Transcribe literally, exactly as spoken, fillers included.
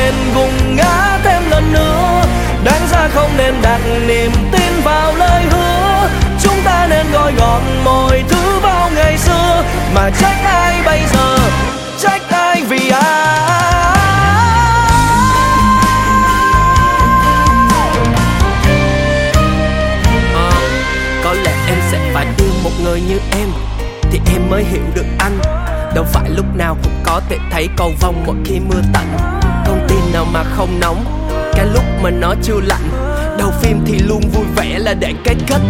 nên gục ngã thêm lần nữa. Đáng ra không nên đặt niềm tin vào lời hứa. Chúng ta nên gọi gọn mọi thứ vào ngày xưa. Mà trách ai bây giờ, trách ai vì ai. à, Có lẽ em sẽ phải yêu một người như em thì em mới hiểu được anh. Đâu phải lúc nào cũng có thể thấy cầu vồng mỗi khi mưa tạnh. Con tim nào mà không nóng cái lúc mà nó chưa lạnh. Đầu phim thì luôn vui vẻ là để cái kết